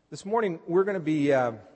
This morning, we're going to be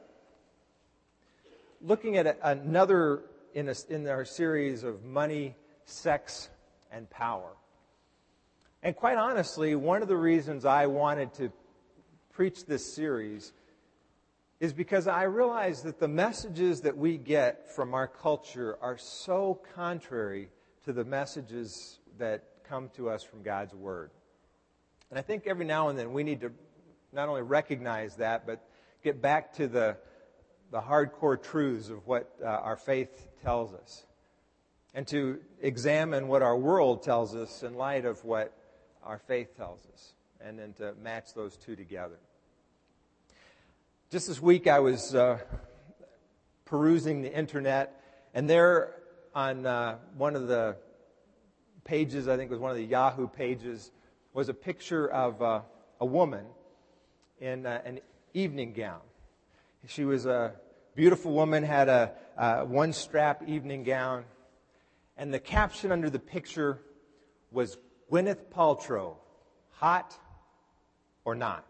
looking at another in our series of money, sex, and power. And quite honestly, one of the reasons I wanted to preach this series is because I realize that the messages that we get from our culture are so contrary to the messages that come to us from God's Word. And I think every now and then we need to not only recognize that, but get back to the hardcore truths of what our faith tells us. And to examine what our world tells us in light of what our faith tells us. And then to match those two together. Just this week I was perusing the internet, and there on one of the pages, I think it was one of the Yahoo pages, was a picture of a woman in an evening gown. She was a beautiful woman, had a one-strap evening gown, and the caption under the picture was Gwyneth Paltrow, hot or not.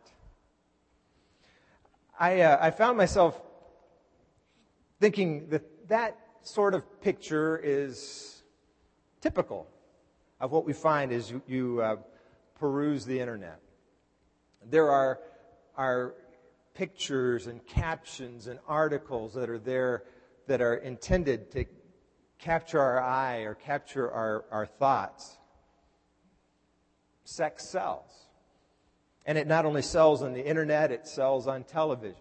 I found myself thinking that sort of picture is typical of what we find as you peruse the internet. There are pictures and captions and articles that are there that are intended to capture our eye or capture our thoughts. Sex sells. And it not only sells on the internet, it sells on television.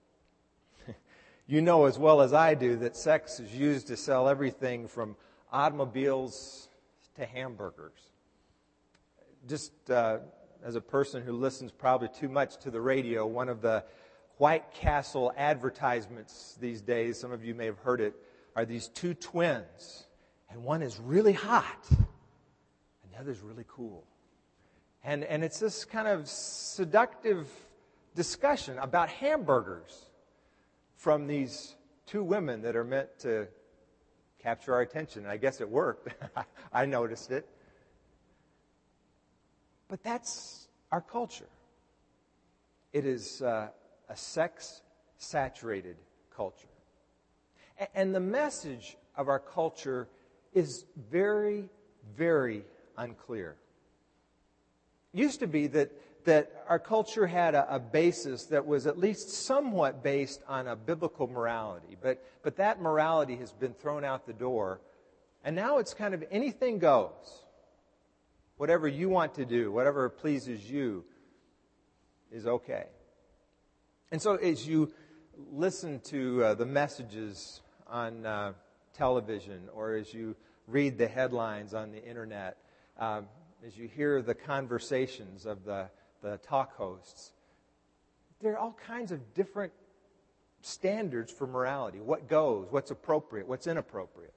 You know as well as I do that sex is used to sell everything from automobiles to hamburgers. Just as a person who listens probably too much to the radio, one of the White Castle advertisements these days, some of you may have heard it, are these two twins. And one is really hot, and the other's really cool. And it's this kind of seductive discussion about hamburgers from these two women that are meant to capture our attention. And I guess it worked. I noticed it. But that's our culture. It is a sex-saturated culture. And the message of our culture is very, very unclear. It used to be that our culture had a basis that was at least somewhat based on a biblical morality. But that morality has been thrown out the door. And now it's kind of anything goes. Whatever you want to do, whatever pleases you is okay. And so as you listen to the messages on television, or as you read the headlines on the internet, as you hear the conversations of the talk hosts, there are all kinds of different standards for morality. What goes, what's appropriate, what's inappropriate.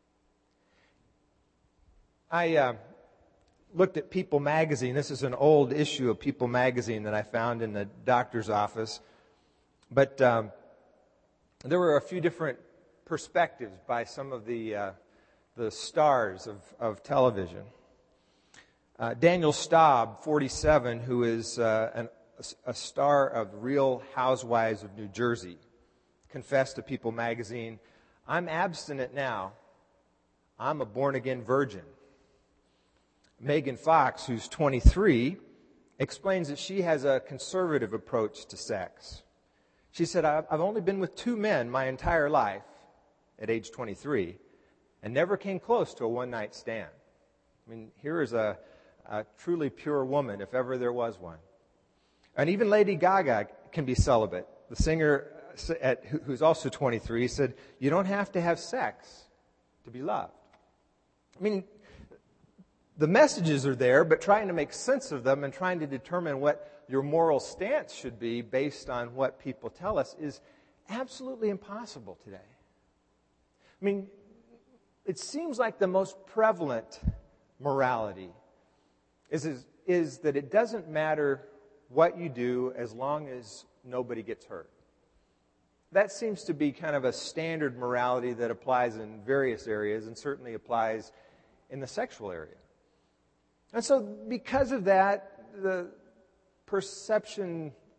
I looked at People magazine. This is an old issue of People magazine that I found in the doctor's office. But there were a few different perspectives by some of the stars of television. Daniel Staub, 47, who is a star of Real Housewives of New Jersey, confessed to People magazine, "I'm abstinent now. I'm a born-again virgin." Megan Fox, who's 23, explains that she has a conservative approach to sex. She said, "I've only been with two men my entire life at age 23 and never came close to a one-night stand." I mean, here is a truly pure woman, if ever there was one. And even Lady Gaga can be celibate. The singer, who's also 23, said, "You don't have to have sex to be loved." I mean, the messages are there, but trying to make sense of them and trying to determine what your moral stance should be based on what people tell us is absolutely impossible today. I mean, it seems like the most prevalent morality is that it doesn't matter what you do as long as nobody gets hurt. That seems to be kind of a standard morality that applies in various areas and certainly applies in the sexual area. And so because of that, the perception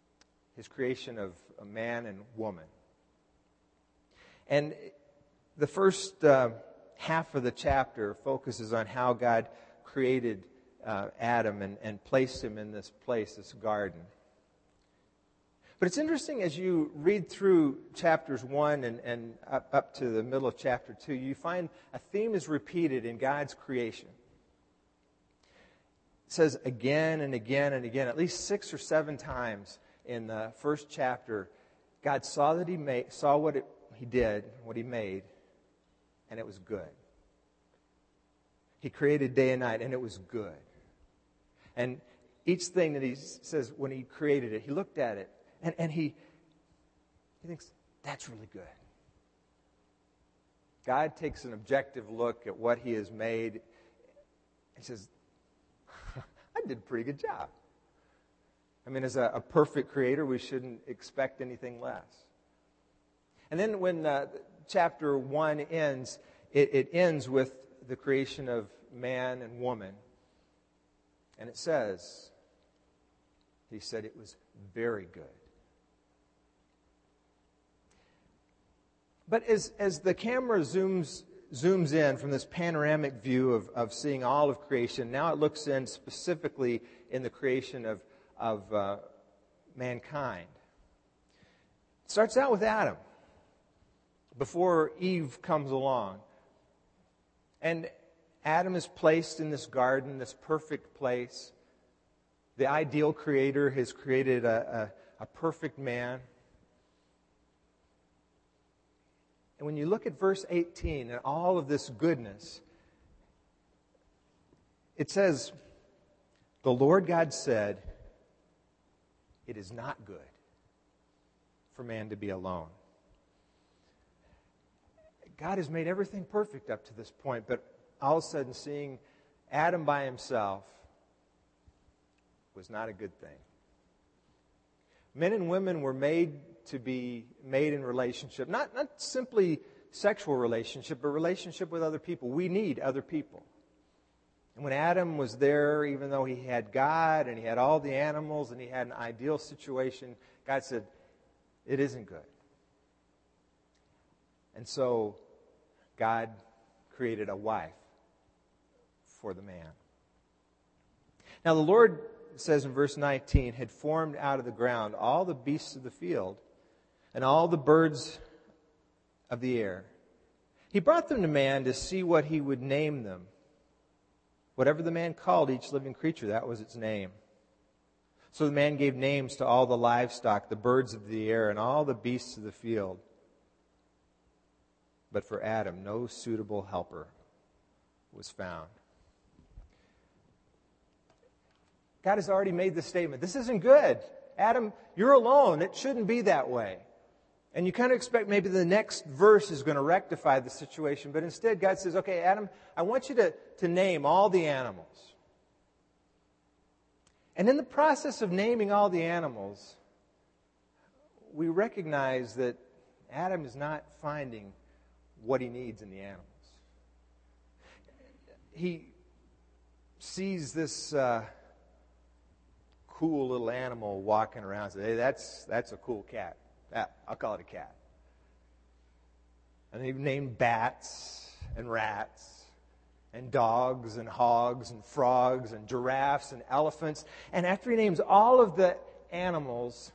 his creation of a man and woman. And the first half of the chapter focuses on how God created Adam and placed him in this place, this garden. But it's interesting as you read through chapters 1 and up to the middle of chapter 2, you find a theme is repeated in God's creation. It says again and again and again, at least 6 or 7 times in the first chapter, God saw that saw what he did, what he made, and it was good. He created day and night, and it was good. And each thing that he says when he created it, he looked at it, and he thinks, that's really good. God takes an objective look at what he has made. He says, I did a pretty good job. I mean, as a perfect creator, we shouldn't expect anything less. And then when chapter 1 ends, it ends with the creation of man and woman. And it says, he said it was very good. But as the camera zooms in from this panoramic view of seeing all of creation, now it looks in specifically in the creation of mankind. It starts out with Adam, before Eve comes along. And Adam is placed in this garden, this perfect place. The ideal creator has created a perfect man. And when you look at verse 18 and all of this goodness, it says, the Lord God said, it is not good for man to be alone. God has made everything perfect up to this point, but all of a sudden seeing Adam by himself was not a good thing. Men and women were made to be made in relationship, not simply sexual relationship, but relationship with other people. We need other people. And when Adam was there, even though he had God and he had all the animals and he had an ideal situation, God said, it isn't good. And so God created a wife for the man. Now the Lord, it says in verse 19, had formed out of the ground all the beasts of the field and all the birds of the air. He brought them to man to see what he would name them. Whatever the man called each living creature, that was its name. So the man gave names to all the livestock, the birds of the air, and all the beasts of the field. But for Adam, no suitable helper was found. God has already made the statement, this isn't good. Adam, you're alone. It shouldn't be that way. And you kind of expect maybe the next verse is going to rectify the situation. But instead, God says, okay, Adam, I want you to name all the animals. And in the process of naming all the animals, we recognize that Adam is not finding what he needs in the animals. He sees this cool little animal walking around and says, hey, that's a cool cat. I'll call it a cat. And they've named bats and rats and dogs and hogs and frogs and giraffes and elephants. And after he names all of the animals,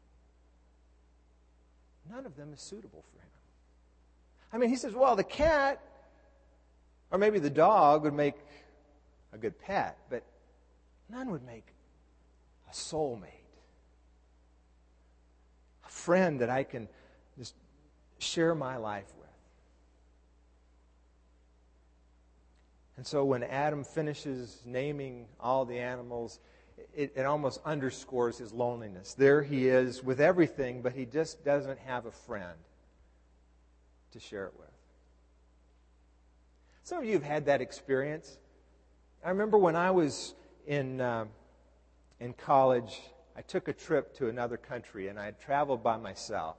none of them is suitable for him. I mean, he says, well, the cat or maybe the dog would make a good pet, but none would make a soulmate. A friend that I can just share my life with. And so when Adam finishes naming all the animals, it almost underscores his loneliness. There he is with everything, but he just doesn't have a friend to share it with. Some of you have had that experience. I remember when I was in college, I took a trip to another country, and I had traveled by myself.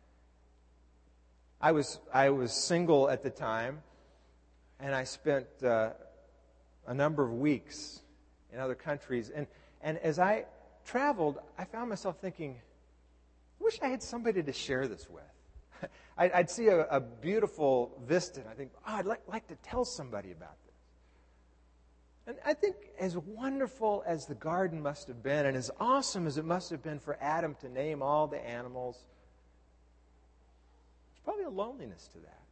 I was single at the time, and I spent a number of weeks in other countries. And as I traveled, I found myself thinking, I wish I had somebody to share this with. I'd see a beautiful vista, and I think, I'd like to tell somebody about this. And I think as wonderful as the garden must have been, and as awesome as it must have been for Adam to name all the animals, there's probably a loneliness to that.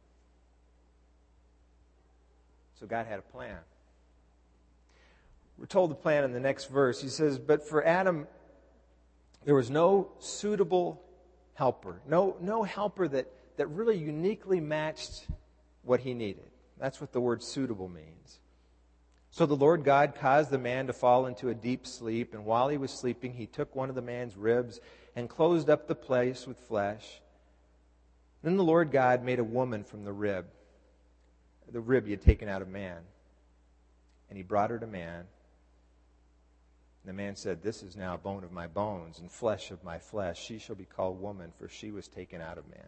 So God had a plan. We're told the plan in the next verse. He says, but for Adam, there was no suitable helper, no helper that really uniquely matched what he needed. That's what the word suitable means. So the Lord God caused the man to fall into a deep sleep, and while he was sleeping, he took one of the man's ribs and closed up the place with flesh. Then the Lord God made a woman from the rib he had taken out of man. And he brought her to man. The man said, this is now bone of my bones and flesh of my flesh. She shall be called woman, for she was taken out of man.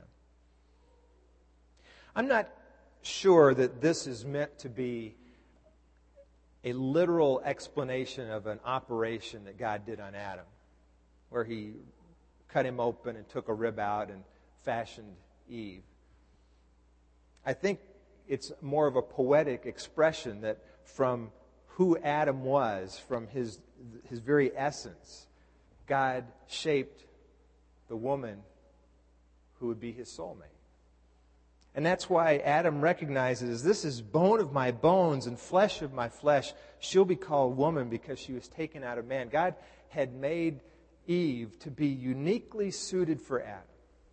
I'm not sure that this is meant to be a literal explanation of an operation that God did on Adam, where he cut him open and took a rib out and fashioned Eve. I think it's more of a poetic expression that from who Adam was, from his very essence, God shaped the woman who would be his soulmate. And that's why Adam recognizes, this is bone of my bones and flesh of my flesh. She'll be called woman because she was taken out of man. God had made Eve to be uniquely suited for Adam.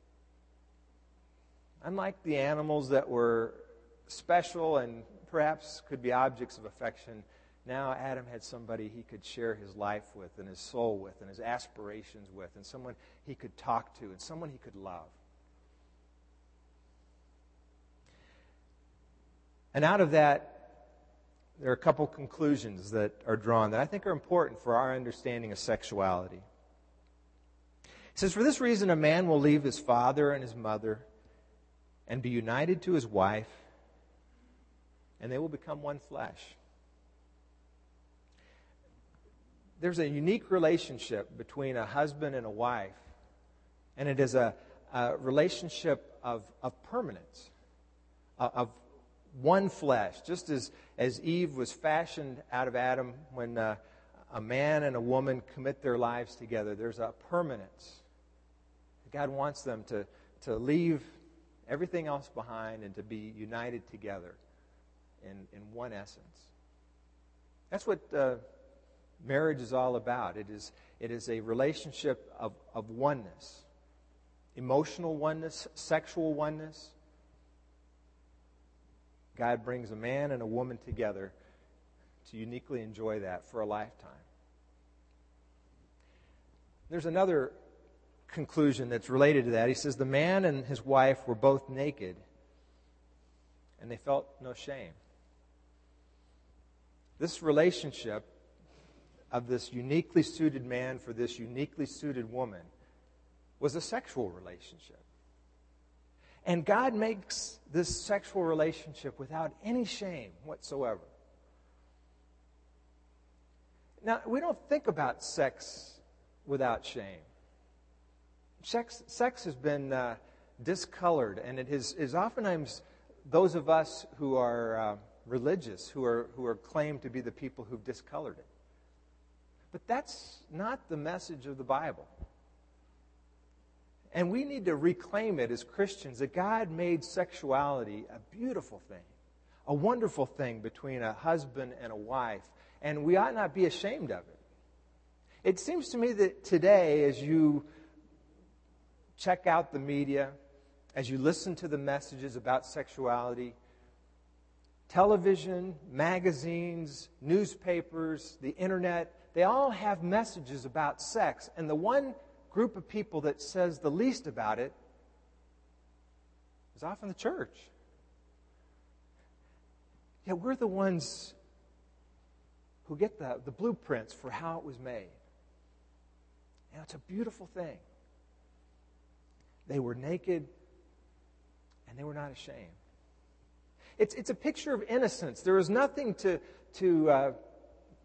Unlike the animals that were special and perhaps could be objects of affection, now Adam had somebody he could share his life with and his soul with and his aspirations with, and someone he could talk to and someone he could love. And out of that, there are a couple conclusions that are drawn that I think are important for our understanding of sexuality. It says, for this reason, a man will leave his father and his mother and be united to his wife, and they will become one flesh. There's a unique relationship between a husband and a wife, and it is a relationship of permanence, of one flesh. Just as Eve was fashioned out of Adam, when a man and a woman commit their lives together, there's a permanence. God wants them to leave everything else behind and to be united together in one essence. That's what marriage is all about. It is a relationship of oneness, emotional oneness, sexual oneness. God brings a man and a woman together to uniquely enjoy that for a lifetime. There's another conclusion that's related to that. He says the man and his wife were both naked, and they felt no shame. This relationship of this uniquely suited man for this uniquely suited woman was a sexual relationship. And God makes this sexual relationship without any shame whatsoever. Now, we don't think about sex without shame. Sex has been discolored, and it is oftentimes those of us who are religious, who are claimed to be the people who've discolored it. But that's not the message of the Bible. And we need to reclaim it as Christians, that God made sexuality a beautiful thing, a wonderful thing between a husband and a wife, and we ought not be ashamed of it. It seems to me that today, as you check out the media, as you listen to the messages about sexuality, television, magazines, newspapers, the internet, they all have messages about sex. And the one group of people that says the least about it is often the church. Yet we're the ones who get the blueprints for how it was made. And it's a beautiful thing. They were naked and they were not ashamed. It's a picture of innocence. There is nothing to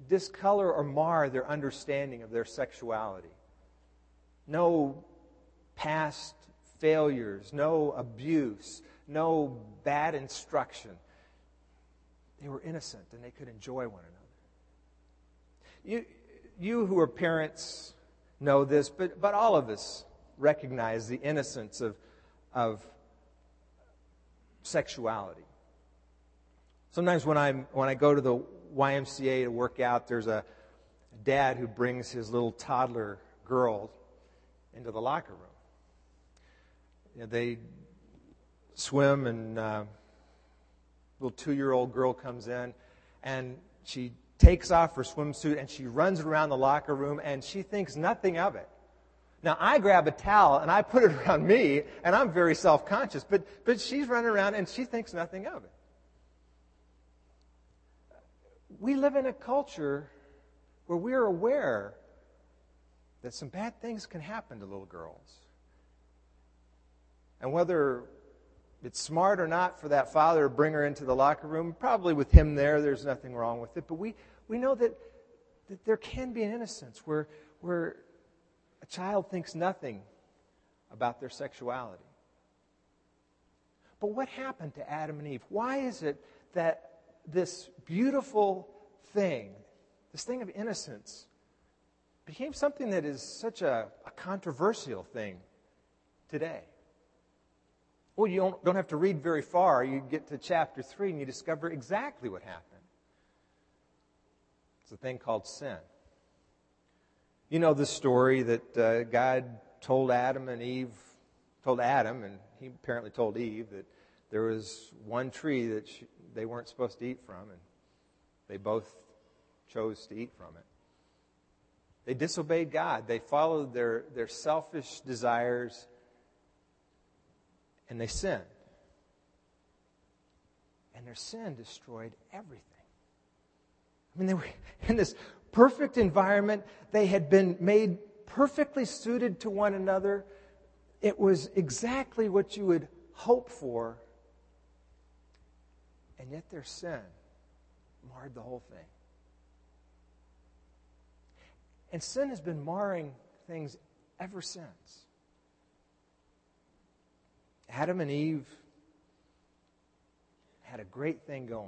discolor or mar their understanding of their sexuality. No past failures, no abuse, no bad instruction. They were innocent and they could enjoy one another. You who are parents know this, but all of us recognize the innocence of sexuality. Sometimes when I go to the YMCA to work out, there's a dad who brings his little toddler girl into the locker room. They swim, and a little 2-year-old girl comes in, and she takes off her swimsuit, and she runs around the locker room, and she thinks nothing of it. Now, I grab a towel, and I put it around me, and I'm very self-conscious, but she's running around, and she thinks nothing of it. We live in a culture where we're aware that some bad things can happen to little girls. And whether it's smart or not for that father to bring her into the locker room, probably with him there's nothing wrong with it. But we know that there can be an innocence where a child thinks nothing about their sexuality. But what happened to Adam and Eve? Why is it that this beautiful thing, this thing of innocence, became something that is such a controversial thing today? Well, you don't have to read very far. You get to chapter 3 and you discover exactly what happened. It's a thing called sin. You know the story that God told Adam, and he apparently told Eve that there was one tree that they weren't supposed to eat from, and they both chose to eat from it. They disobeyed God. They followed their selfish desires, and they sinned. And their sin destroyed everything. I mean, they were in this perfect environment. They had been made perfectly suited to one another. It was exactly what you would hope for. And yet their sin marred the whole thing. And sin has been marring things ever since. Adam and Eve had a great thing going.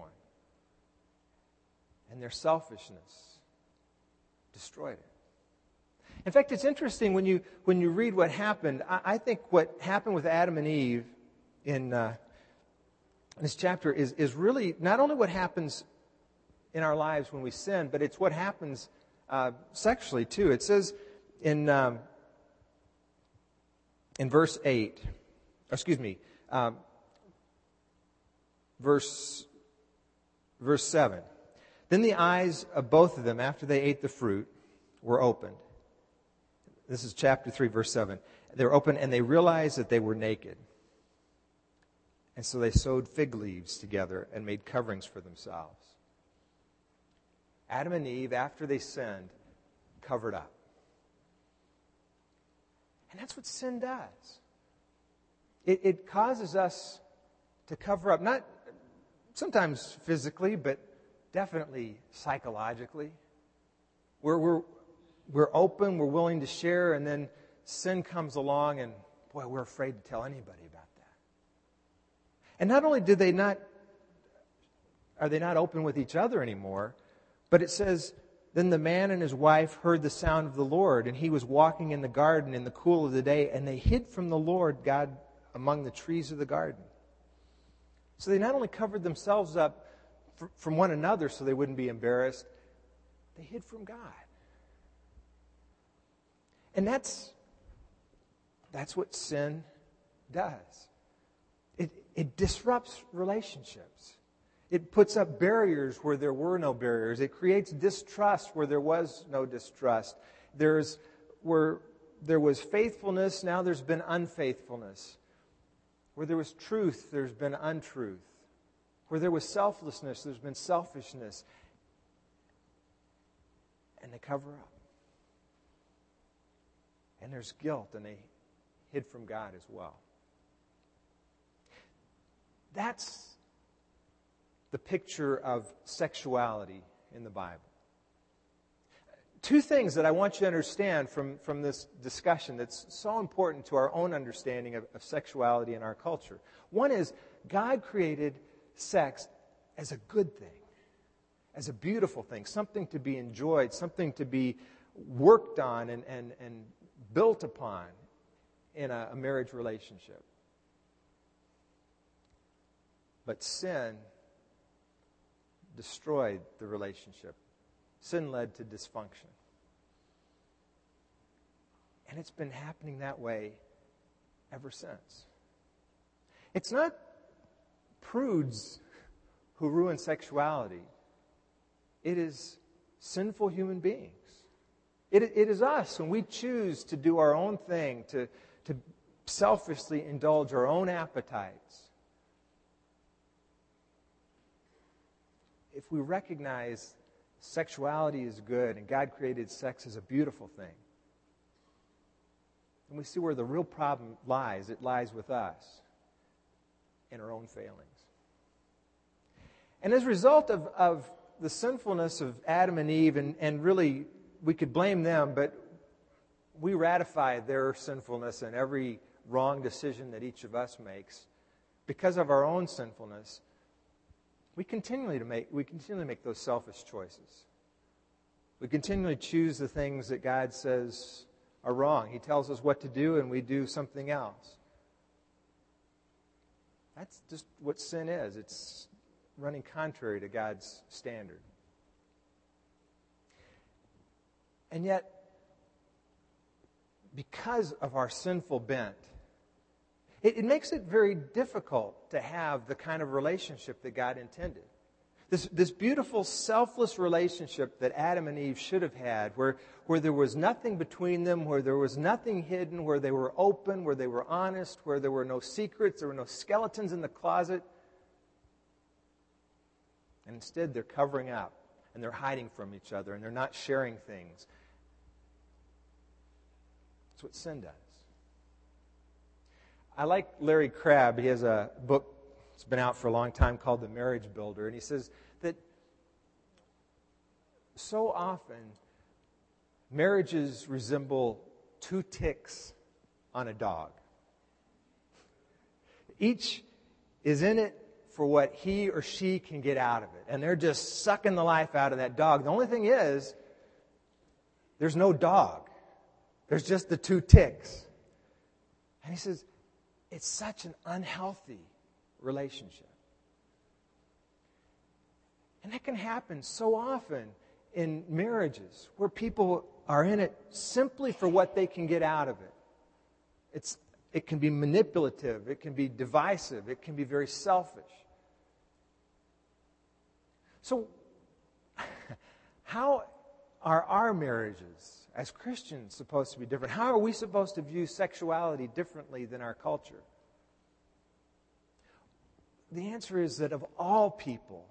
And their selfishness destroyed it. In fact, it's interesting when you read what happened. I think what happened with Adam and Eve in this chapter is really not only what happens in our lives when we sin, but it's what happens sexually too. It says in verse 8, verse 7. Then the eyes of both of them, after they ate the fruit, were opened. This is chapter 3, verse 7. They were opened, and they realized that they were naked. And so they sewed fig leaves together and made coverings for themselves. Adam and Eve, after they sinned, covered up. And that's what sin does. It causes us to cover up, not sometimes physically, but definitely psychologically. We're open, we're willing to share, and then sin comes along, and boy, we're afraid to tell anybody about that. And not only are they not open with each other anymore, but it says, then the man and his wife heard the sound of the Lord, and he was walking in the garden in the cool of the day, and they hid from the Lord God among the trees of the garden. So they not only covered themselves up from one another so they wouldn't be embarrassed, they hid from God. And that's what sin does. It disrupts relationships. It puts up barriers where there were no barriers. It creates distrust where there was no distrust. Where there was faithfulness, now there's been unfaithfulness. Where there was truth, there's been untruth. Where there was selflessness, there's been selfishness. And they cover up. And there's guilt, and they hid from God as well. That's the picture of sexuality in the Bible. two things that I want you to understand from this discussion that's so important to our own understanding of sexuality in our culture. One is God created sex as a good thing, as a beautiful thing, something to be enjoyed, something to be worked on and built upon in a marriage relationship. But sin destroyed the relationship. Sin led to dysfunction. And it's been happening that way ever since. It's not prudes who ruin sexuality. It is sinful human beings. It is us when we choose to do our own thing, to selfishly indulge our own appetites. If we recognize sexuality is good and God created sex as a beautiful thing, and we see where the real problem lies. It lies with us in our own failings. And as a result of the sinfulness of Adam and Eve, and really we could blame them, but we ratify their sinfulness and every wrong decision that each of us makes because of our own sinfulness. We continually make those selfish choices. We continually choose the things that God says are wrong. He tells us what to do, and we do something else. That's just what sin is. It's running contrary to God's standard. And yet, because of our sinful bent, it makes it very difficult to have the kind of relationship that God intended. This beautiful, selfless relationship that Adam and Eve should have had, where there was nothing between them, where there was nothing hidden, where they were open, where they were honest, where there were no secrets, there were no skeletons in the closet. And instead, they're covering up, and they're hiding from each other, and they're not sharing things. That's what sin does. I like Larry Crabb. He has a book that's been out for a long time called The Marriage Builder. And he says that so often marriages resemble two ticks on a dog. Each is in it for what he or she can get out of it. And they're just sucking the life out of that dog. The only thing is, there's no dog. There's just the two ticks. And he says, it's such an unhealthy relationship. And that can happen so often in marriages where people are in it simply for what they can get out of it. It can be manipulative. It can be divisive. It can be very selfish. So, how are our marriages as Christians supposed to be different? How are we supposed to view sexuality differently than our culture? The answer is that of all people,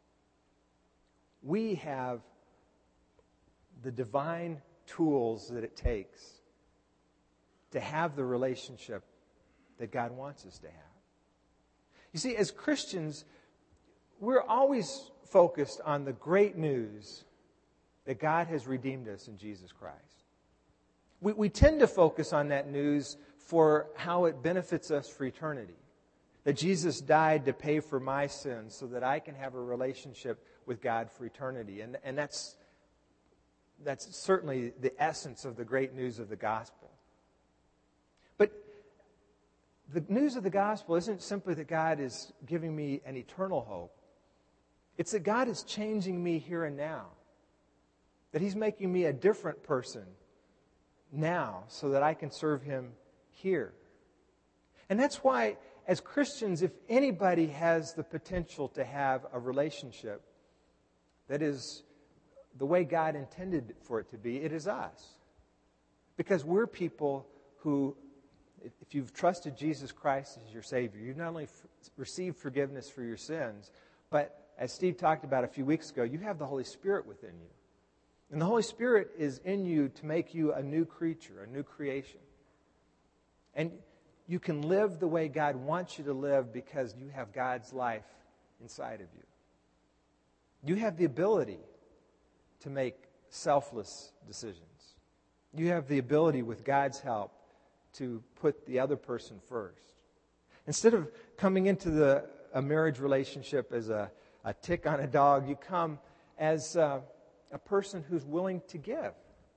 we have the divine tools that it takes to have the relationship that God wants us to have. You see, as Christians, we're always focused on the great news that God has redeemed us in Jesus Christ. We tend to focus on that news for how it benefits us for eternity. That Jesus died to pay for my sins so that I can have a relationship with God for eternity. And that's certainly the essence of the great news of the gospel. But the news of the gospel isn't simply that God is giving me an eternal hope. It's that God is changing me here and now. That He's making me a different person now so that I can serve Him here. And that's why, as Christians, if anybody has the potential to have a relationship that is the way God intended for it to be, it is us. Because we're people who, if you've trusted Jesus Christ as your Savior, you've not only received forgiveness for your sins, but as Steve talked about a few weeks ago, you have the Holy Spirit within you. And the Holy Spirit is in you to make you a new creature, a new creation. And you can live the way God wants you to live because you have God's life inside of you. You have the ability to make selfless decisions. You have the ability, with God's help, to put the other person first. Instead of coming into a marriage relationship as a tick on a dog, you come as a person who's willing to give.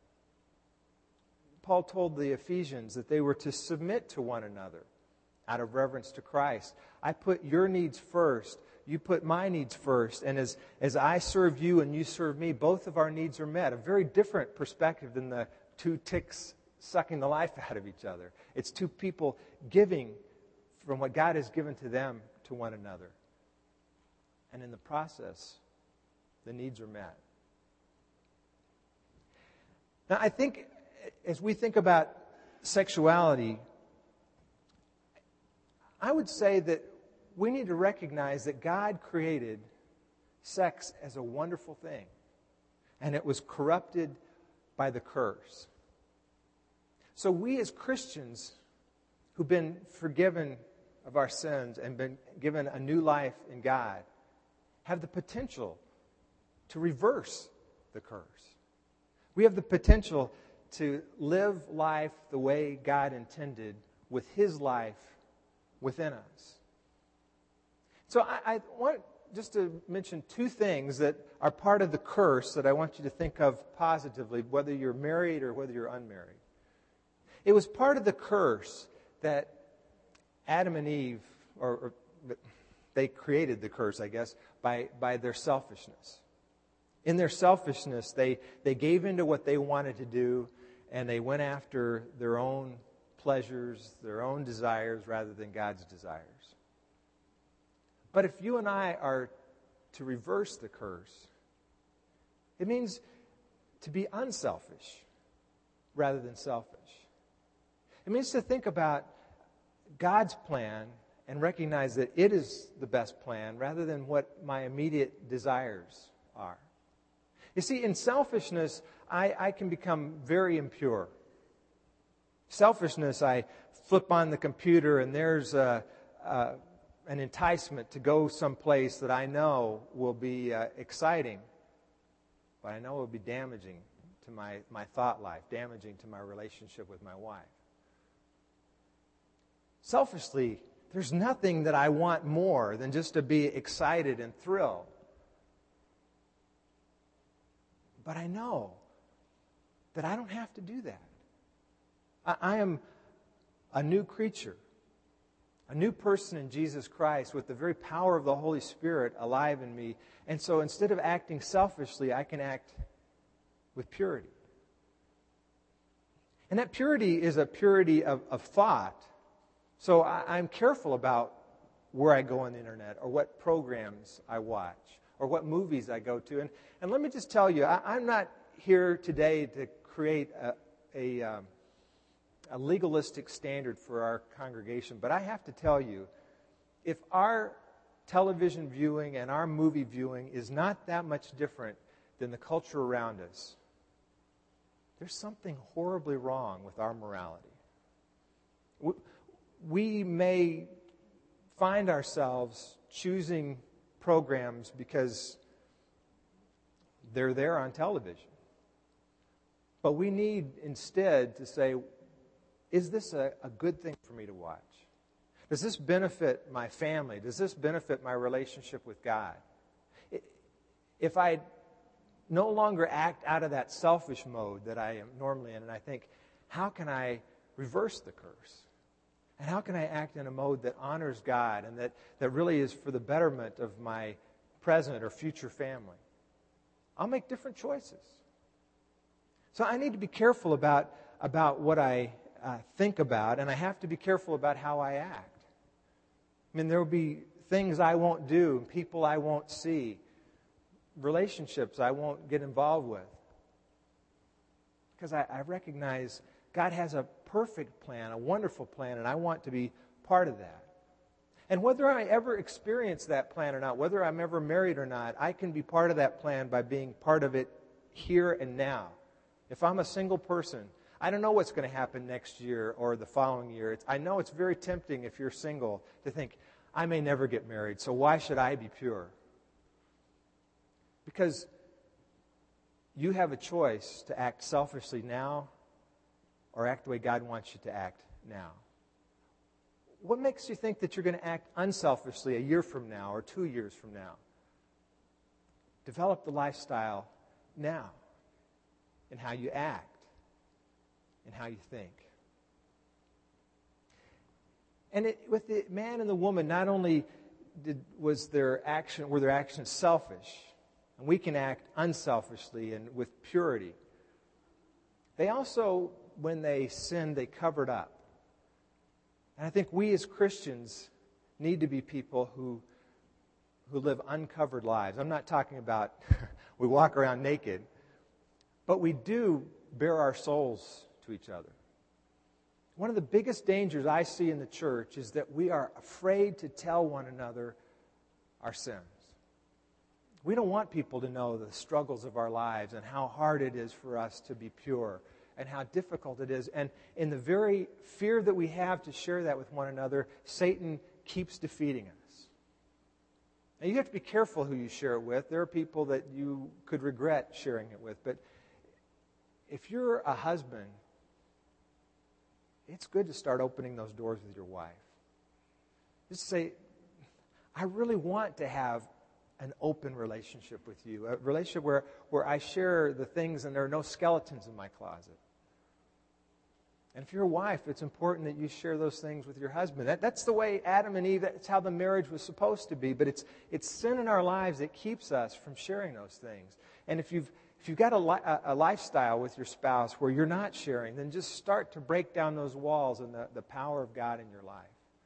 Paul told the Ephesians that they were to submit to one another out of reverence to Christ. I put your needs first. You put my needs first. And as I serve you and you serve me, both of our needs are met. A very different perspective than the two ticks sucking the life out of each other. It's two people giving from what God has given to them to one another. And in the process, the needs are met. Now, I think as we think about sexuality, I would say that we need to recognize that God created sex as a wonderful thing, and it was corrupted by the curse. So we as Christians who've been forgiven of our sins and been given a new life in God have the potential to reverse the curse. We have the potential to live life the way God intended, with His life within us. So I want just to mention two things that are part of the curse that I want you to think of positively, whether you're married or whether you're unmarried. It was part of the curse that Adam and Eve, or they created the curse, I guess, by their selfishness. In their selfishness, they gave into what they wanted to do, and they went after their own pleasures, their own desires, rather than God's desires. But if you and I are to reverse the curse, it means to be unselfish rather than selfish. It means to think about God's plan and recognize that it is the best plan rather than what my immediate desires are. You see, in selfishness, I can become very impure. Selfishness, I flip on the computer and there's an enticement to go someplace that I know will be exciting, but I know it will be damaging to my thought life, damaging to my relationship with my wife. Selfishly, there's nothing that I want more than just to be excited and thrilled. But I know that I don't have to do that. I am a new creature, a new person in Jesus Christ with the very power of the Holy Spirit alive in me. And so instead of acting selfishly, I can act with purity. And that purity is a purity of thought. So I'm careful about where I go on the internet or what programs I watch or what movies I go to. And let me just tell you, I'm not here today to create a legalistic standard for our congregation, but I have to tell you, if our television viewing and our movie viewing is not that much different than the culture around us, there's something horribly wrong with our morality. We may find ourselves choosing programs because they're there on television. But we need instead to say, is this a good thing for me to watch? Does this benefit my family? Does this benefit my relationship with God? If I no longer act out of that selfish mode that I am normally in, and I think, how can I reverse the curse? And how can I act in a mode that honors God and that really is for the betterment of my present or future family? I'll make different choices. So I need to be careful about what I think about, and I have to be careful about how I act. I mean, there will be things I won't do, people I won't see, relationships I won't get involved with. Because I recognize God has a perfect plan, a wonderful plan, and I want to be part of that. And whether I ever experience that plan or not, whether I'm ever married or not, I can be part of that plan by being part of it here and now. If I'm a single person, I don't know what's going to happen next year or the following year. I know it's very tempting if you're single to think, I may never get married, so why should I be pure? Because you have a choice to act selfishly now or act the way God wants you to act now. What makes you think that you're going to act unselfishly a year from now or 2 years from now? Develop the lifestyle now in how you act and how you think. And with the man and the woman, not only were their actions selfish, and we can act unselfishly and with purity, they also, when they sinned, they covered up. And I think we as Christians need to be people who live uncovered lives. I'm not talking about we walk around naked, but we do bare our souls to each other. One of the biggest dangers I see in the church is that we are afraid to tell one another our sins. We don't want people to know the struggles of our lives and how hard it is for us to be pure and how difficult it is. And in the very fear that we have to share that with one another, Satan keeps defeating us. Now, you have to be careful who you share it with. There are people that you could regret sharing it with. But if you're a husband, it's good to start opening those doors with your wife. Just say, I really want to have an open relationship with you, a relationship where I share the things and there are no skeletons in my closet. And if you're a wife, it's important that you share those things with your husband. That's the way Adam and Eve, that's how the marriage was supposed to be. But it's sin in our lives that keeps us from sharing those things. And if you've got a lifestyle with your spouse where you're not sharing, then just start to break down those walls and the power of God in your life.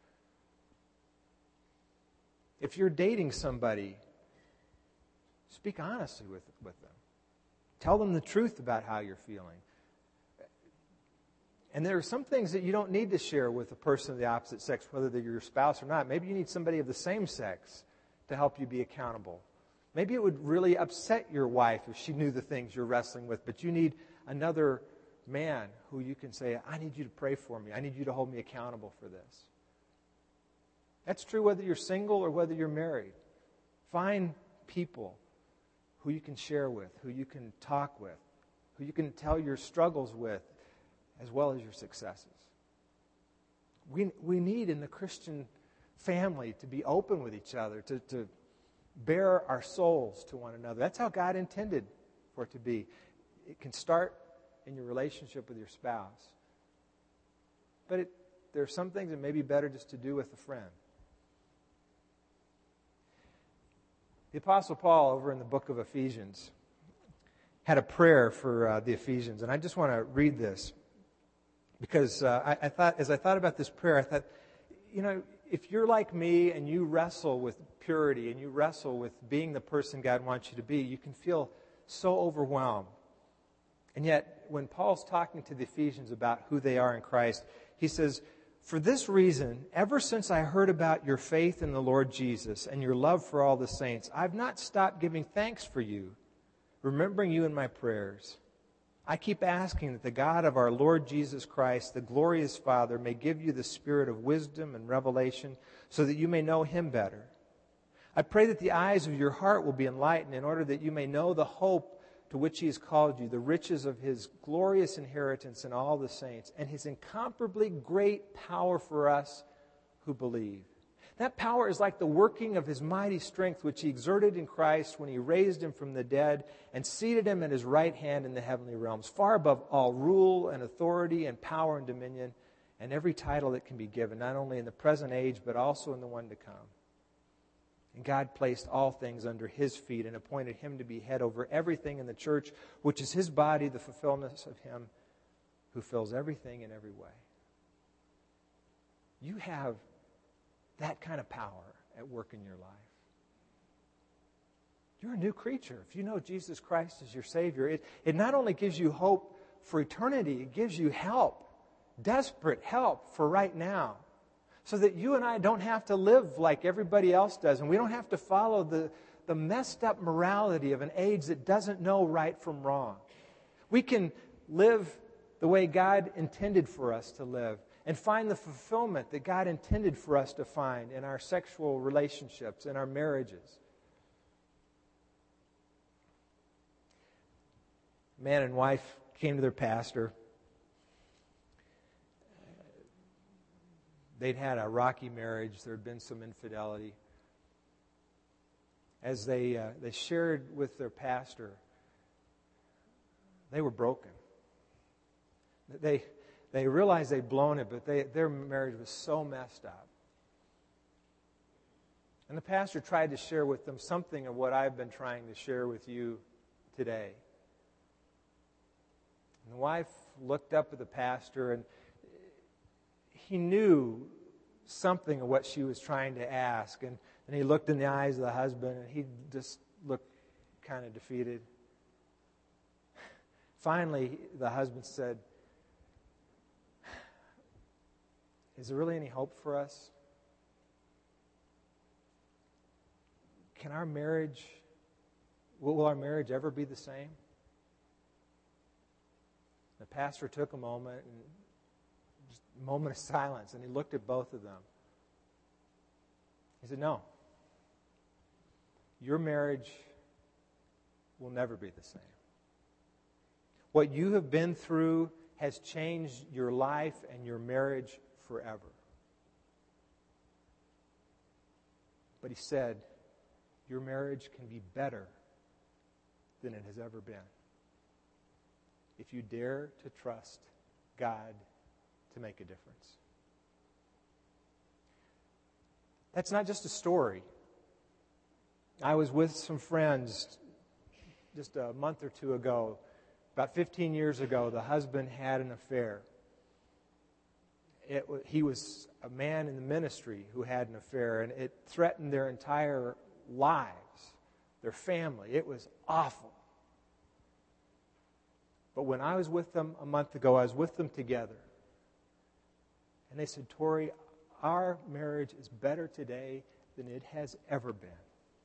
If you're dating somebody, speak honestly with them. Tell them the truth about how you're feeling. And there are some things that you don't need to share with a person of the opposite sex, whether they're your spouse or not. Maybe you need somebody of the same sex to help you be accountable. Maybe it would really upset your wife if she knew the things you're wrestling with, but you need another man who you can say, I need you to pray for me. I need you to hold me accountable for this. That's true whether you're single or whether you're married. Find people who you can share with, who you can talk with, who you can tell your struggles with, as well as your successes. We need in the Christian family to be open with each other, to bare our souls to one another. That's how God intended for it to be. It can start in your relationship with your spouse. But there are some things that may be better just to do with a friend. The Apostle Paul, over in the book of Ephesians, had a prayer for the Ephesians. And I just want to read this. Because as I thought about this prayer, I thought, if you're like me and you wrestle with purity and you wrestle with being the person God wants you to be, you can feel so overwhelmed. And yet, when Paul's talking to the Ephesians about who they are in Christ, he says, for this reason, ever since I heard about your faith in the Lord Jesus and your love for all the saints, I've not stopped giving thanks for you, remembering you in my prayers. I keep asking that the God of our Lord Jesus Christ, the glorious Father, may give you the spirit of wisdom and revelation so that you may know Him better. I pray that the eyes of your heart will be enlightened in order that you may know the hope to which He has called you, the riches of His glorious inheritance in all the saints, and His incomparably great power for us who believe. That power is like the working of His mighty strength, which He exerted in Christ when He raised Him from the dead and seated Him at His right hand in the heavenly realms, far above all rule and authority and power and dominion and every title that can be given, not only in the present age, but also in the one to come. And God placed all things under His feet and appointed Him to be head over everything in the church, which is His body, the fulfillment of Him who fills everything in every way. You have that kind of power at work in your life. You're a new creature. If you know Jesus Christ as your Savior, it not only gives you hope for eternity, it gives you help, desperate help for right now, so that you and I don't have to live like everybody else does, and we don't have to follow the messed up morality of an age that doesn't know right from wrong. We can live the way God intended for us to live and find the fulfillment that God intended for us to find in our sexual relationships, in our marriages. Man and wife came to their pastor. They'd had a rocky marriage. There had been some infidelity. As they shared with their pastor, they were broken. They realized they'd blown it, but their marriage was so messed up. And the pastor tried to share with them something of what I've been trying to share with you today. And the wife looked up at the pastor, and he knew something of what she was trying to ask. And he looked in the eyes of the husband, and he just looked kind of defeated. Finally, the husband said, "Is there really any hope for us? Will our marriage ever be the same?" The pastor took a moment, and just a moment of silence, and he looked at both of them. He said, "No, your marriage will never be the same. What you have been through has changed your life and your marriage forever." But he said, "Your marriage can be better than it has ever been if you dare to trust God to make a difference." That's not just a story. I was with some friends just a month or two ago. About 15 years ago, the husband had an affair. He was a man in the ministry who had an affair, and it threatened their entire lives, their family. It was awful. But when I was with them a month ago, I was with them together. And they said, "Tori, our marriage is better today than it has ever been."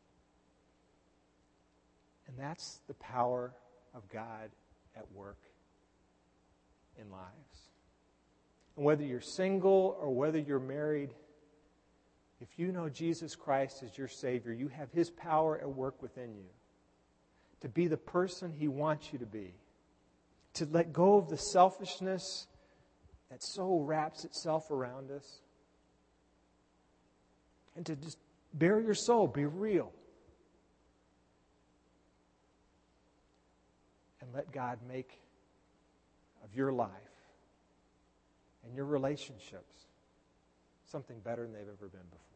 And that's the power of God at work in lives. And whether you're single or whether you're married, if you know Jesus Christ as your Savior, you have His power at work within you to be the person He wants you to be, to let go of the selfishness that so wraps itself around us, and to just bare your soul, be real, and let God make of your life and your relationships something better than they've ever been before.